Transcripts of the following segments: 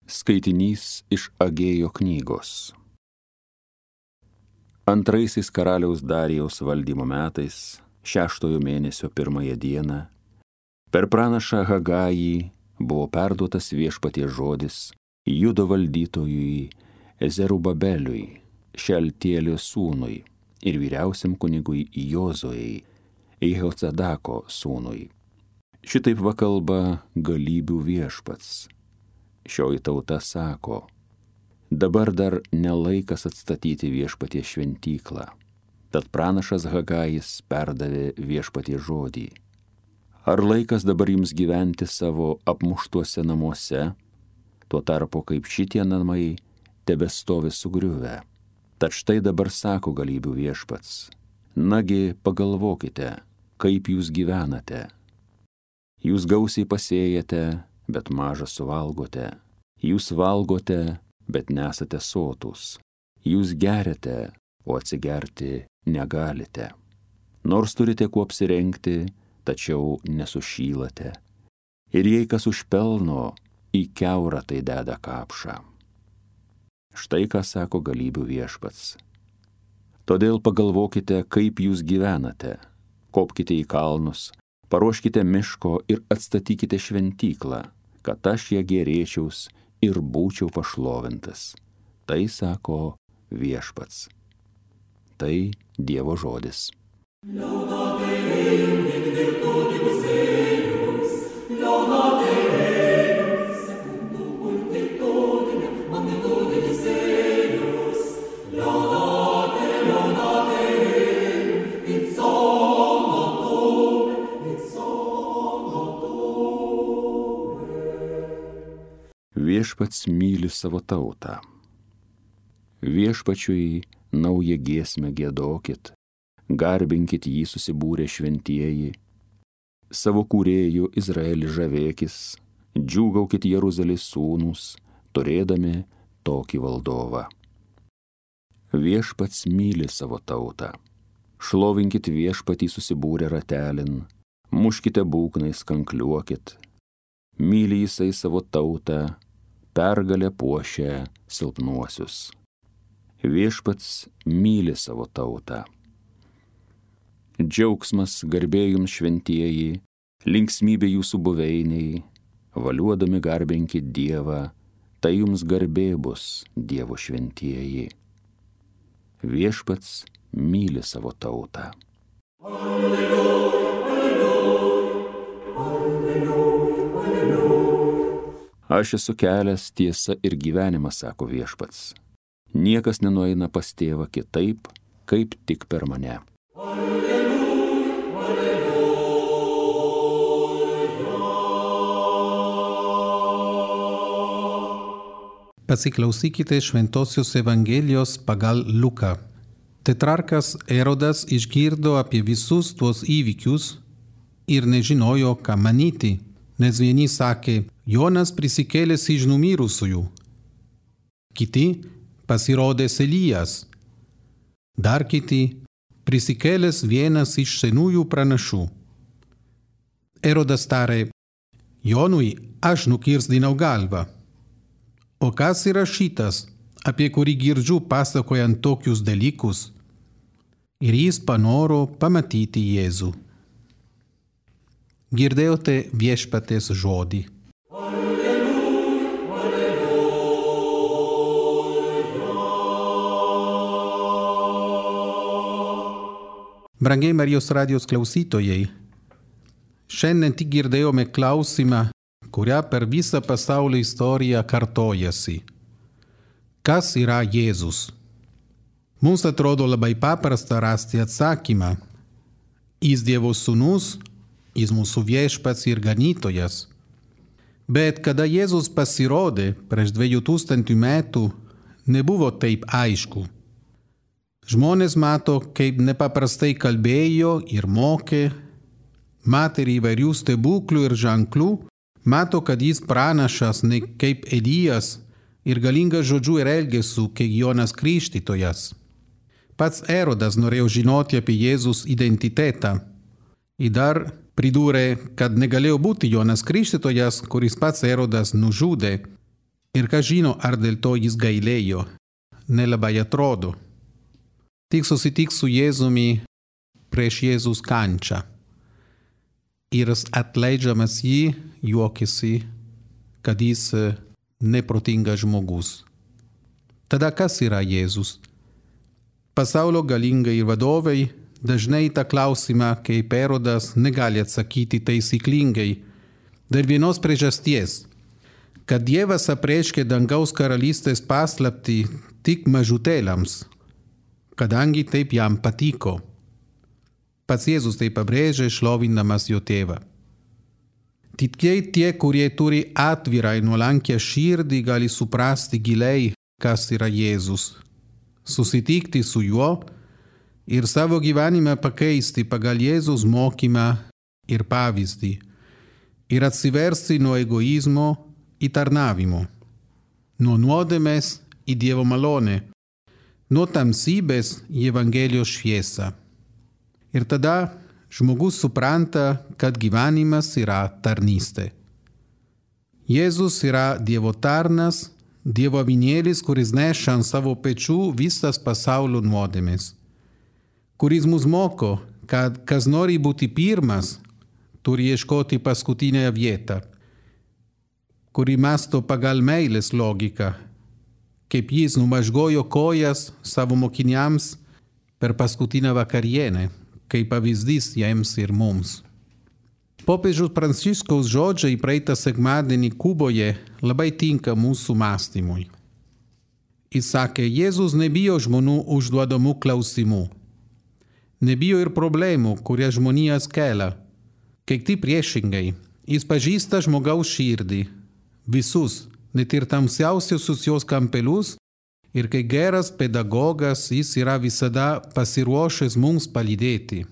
Skaitinys iš Agėjo knygos. Antraisiais karaliaus Darijaus valdymo metais, 6 mėnesio 1 dieną, per pranašą Hagajį buvo perduotas Viešpaties žodis Judo valdytojui Zerubabeliui, Šealtielio sūnui ir vyriausiam kunigui Jozojai, Jehocadako sūnui. Šitaip va kalba galybių Viešpats. Šioji tauta sako: dabar dar nelaikas atstatyti Viešpaties šventyklą. Tad pranašas Hagajis perdavė Viešpaties žodį. Ar laikas dabar jums gyventi savo apmuštuose namuose, tuo tarpu kaip šitie namai tebestovi sugriuvę? Tad štai dabar sako galybių Viešpats: nagi pagalvokite, kaip jūs gyvenate. Jūs gausiai pasėjate, bet maža suvalgote. Jūs valgote, bet nesate sotūs. Jūs geriate, o atsigerti negalite. Nors turite kuo apsirengti, tačiau nesušylate. Ir jei kas užpelno, į kiaurą tai deda kapšą. Štai ką sako galybių Viešpats. Todėl pagalvokite, kaip jūs gyvenate. Kopkite į kalnus, paruoškite miško ir atstatykite šventyklą, kad aš ją gerėčiaus ir būčiau pašlovintas. Tai sako Viešpats. Tai Dievo žodis. Viešpats myli savo tautą. Viešpačiui naują giesmę giedokit, garbinkit jį susibūrę šventieji, savo kūrėjų Izraelį žavėkis, džiūgaukit Jeruzalės sūnūs, turėdami tokį valdovą. Viešpats myli savo tautą. Šlovinkit Viešpatį susibūrę ratelin, muškite būgnais, kankliuokit. Myli jisai savo tautą, pergalę puošia silpnuosius. Viešpats myli savo tautą. Džiaugsmas, garbė jums šventieji, linksmybė jūsų buveiniai, valiuodami garbinkit Dievą, tai jums garbė bus, Dievo šventieji. Viešpats myli savo tautą. Aš esu kelias, tiesa ir gyvenimas, sako Viešpats. Niekas nenueina pas tėvą kitaip, kaip tik per mane. Pasiklausykite Šventosios Evangelijos pagal Luką. Tetrarkas Erodas išgirdo apie visus tuos įvykius ir nežinojo, ką manyti, nes vieni sakė: Jonas prisikėlęs iš numirusiųjų. Kiti: pasirodęs Elijas. Dar kiti: prisikėlęs vienas iš senųjų pranašų. Erodas tarė: Jonui aš nukirsdinau galvą. O kas yra šitas, apie kurį girdžiu pasakojant tokius dalykus? Ir jis panoro pamatyti Jėzų. Girdėjote Viešpaties žodį. Brangiai Marijos radijos klausytojai, šiandien tik girdėjome klausimą, kurią per visą pasaulio istoriją kartojasi. Kas yra Jėzus? Mums atrodo labai paprasta rasti atsakymą. Jis Dievo sūnus, jis mūsų viešpats ir ganytojas. Bet kada Jėzus pasirodė prieš 2000 metų, nebuvo taip aišku. Žmonės mato, kaip nepaprastai kalbėjo ir mokė, matė ir įvairių stebuklų ir ženklų, mato, kad jis pranašas ne kaip Elijas ir galingas žodžiu ir elgesiu kaip Jonas Krikštytojas. Pats Erodas norėjo žinoti apie Jėzus identitetą. Ir dar pridūrė, kad negalėjo būti Jonas Krikštytojas, kuris pats Erodas nužudė. ir kažino ar dėl to jis gailėjo, nelabai atrodo. Tik susitiks su Jėzumi prieš Jėzus kančią. Ir atleidžiamas jį juokėsi, kad jis neprotingas žmogus. Tada kas yra Jėzus? Pasaulio galingai vadovai dažnai tą klausimą, kaip Erodas, negali atsakyti taisyklingai, dėl vienos priežasties, kad Dievas apreiškė dangaus karalystės paslaptį tik mažutėliams, kadangi taip jam patiko. Pats Jėzus tai pabrėžė, šlovindamas jo tėvą. Tikrai tie, kurie turi atvirą ir nuolankią širdį, gali suprasti giliai, kas yra Jėzus, susitikti su juo ir savo gyvenimą pakeisti pagal Jėzus mokymą ir pavyzdį, ir atsiversti nuo egoizmo į tarnavimo, nuo nuodėmės į Dievo malonę, nuo tamsybės į Evangelijos šviesą. Ir tada žmogus supranta, kad gyvenimas yra tarnystė. Jėzus yra Dievo tarnas, Dievo avinėlis, kuris neša ant savo pečių visas pasaulio nuodėmės, kuris mus moko, kad kas nori būti pirmas, turi ieškoti paskutinę vietą, kuri mąsto pagal meilės logiką, kaip jis numažgojo kojas savo mokiniams per paskutinę vakarienę, kaip pavyzdys jiems ir mums. Popiežiaus Pranciškaus žodžiai praeitą sekmadienį Kuboje labai tinka mūsų mąstymui. Jis sakė, Jėzus nebijo žmonių užduodamų klausimų. Nebijo ir problemų, kurie žmonijas kelia. Kaip tik priešingai, jis pažįsta žmogaus širdį, visus, net ir tamsiausius jos kampelius, ir kai geras pedagogas jis yra visada pasiruošęs mums palydėti.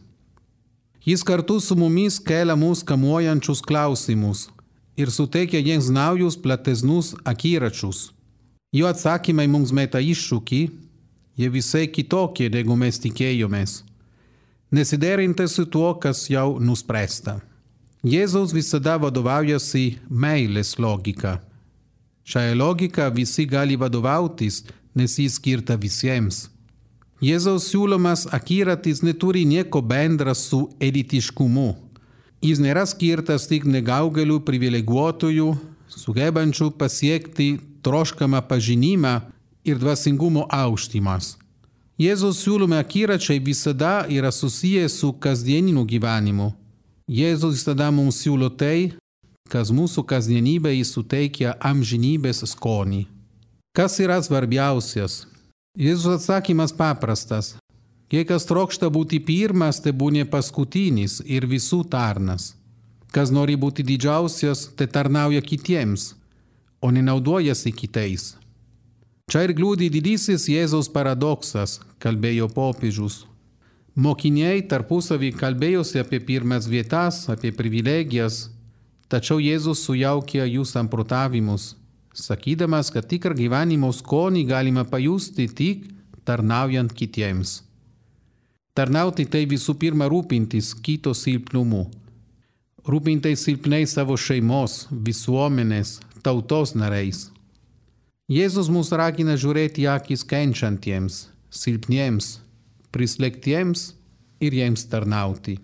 Jis kartu su mumis kelia mus kamuojančius klausimus ir suteikia jiems naujus platesnius akiračius. Jo atsakymai mums meta iššūkį, jie visai kitokie, negu mes tikėjomės, nesiderinti su tuo, kas jau nuspręsta. Jėzus visada vadovaujasi meilės logika. Šią logiką visi gali vadovautis, nes jis skirta visiems. Jėzaus siūlomas akiratis neturi nieko bendra su elitiškumu. Jis nėra skirtas tik negaugelių privilegiuotojų, sugebančių pasiekti troškamą pažinimą ir dvasingumo aukštimas. Jėzaus siūlomi akiračiai visada yra susiję su kasdieniniu gyvenimu. Jėzus visada mums siūlo tai, kas mūsų kasdienybei suteikia amžinybės skonį. Kas yra svarbiausias? Jėzus atsakymas paprastas. Jei kas trokšta būti pirmas, te būnie paskutinis ir visų tarnas. Kas nori būti didžiausias, te tarnauja kitiems, o nenaudojasi kitais. Čia ir glūdi didysis Jėzaus paradoksas, kalbėjo popiežius. Mokiniai tarpusavį kalbėjosi apie pirmas vietas, apie privilegijas, tačiau Jėzus sujaukė jų samprotavimus, sakydamas, kad tikrą gyvenimo skonį galima pajusti tik tarnaujant kitiems. Tarnauti tai visų pirma rūpintis kito silpnumu. Rūpintis silpnais savo šeimos, visuomenės, tautos nariais. Jėzus mus ragina žiūrėti akis kenčiantiems, silpniems, prislėgtiems ir jiems tarnauti.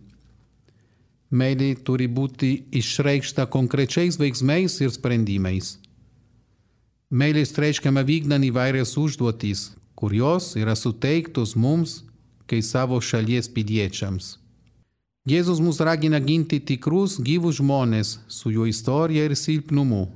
Meilė turi būti išreikšta konkrečiais veiksmais ir sprendimais. Meilės reiškiama vykdant įvairias užduotys, kurios yra suteiktos mums, kai savo šalies piliečiams. Jėzus mus ragina ginti tikrus gyvus žmonės su jų istorija ir silpnumu.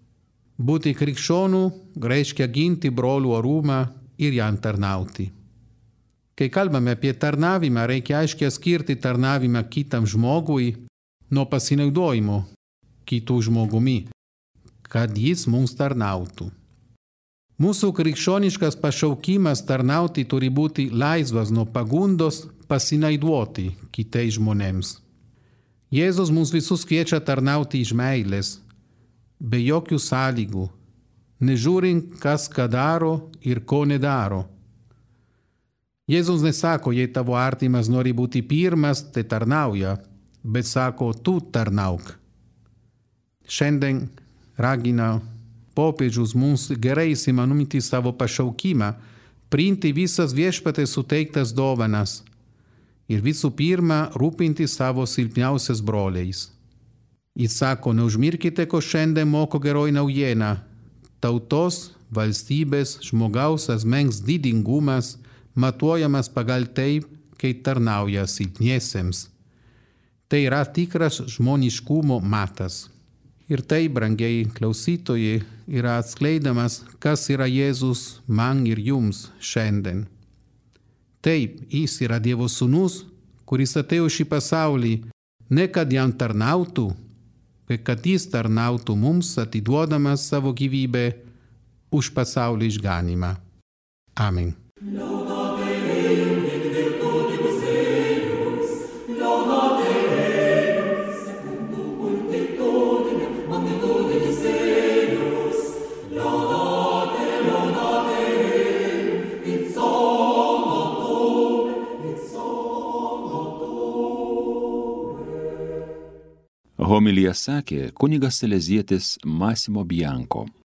Būti krikščioniu reiškia ginti brolių orumą ir jam tarnauti. Kai kalbame apie tarnavimą, reikia aiškiai skirti tarnavimą kitam žmogui nuo pasinaudojimo kitų žmogumi, kad jis mums tarnautų. Mūsų krikščioniškas pašaukimas tarnauti turi būti laisvas nuo pagundos pasinauduoti kitais žmonėms. Jėzus mums visus kviečia tarnauti iš meilės, be jokių sąlygų, nežiūrint, kas ką daro ir ko nedaro. Jėzus nesako, jei tavo artimas nori būti pirmas, tai tarnauja, bet sako, tu tarnauk. Šiandien ragina popiežius mums gerai įsimanuminti savo pašaukimą, priimti visas viešpaties suteiktas dovanas ir visų pirma rūpinti savo silpniausiais broliais. Jis sako, neužmirkite, ko šiandien moko geroji naujiena. Tautos, valstybės, žmogaus asmens didingumas matuojamas pagal taip, kai tarnauja silpniesiems. Tai yra tikras žmoniškumo matas. Ir tai, brangiai klausytojai, yra atskleidamas, kas yra Jėzus man ir jums šiandien. Taip, jis yra Dievo sūnus, kuris atėjo šį pasaulį, ne kad jam tarnautų, bet kad jis tarnautų mums, atiduodamas savo gyvybę už pasaulio išganymą. Amen. Homiliją sakė kunigas salezietis Massimo Bianco.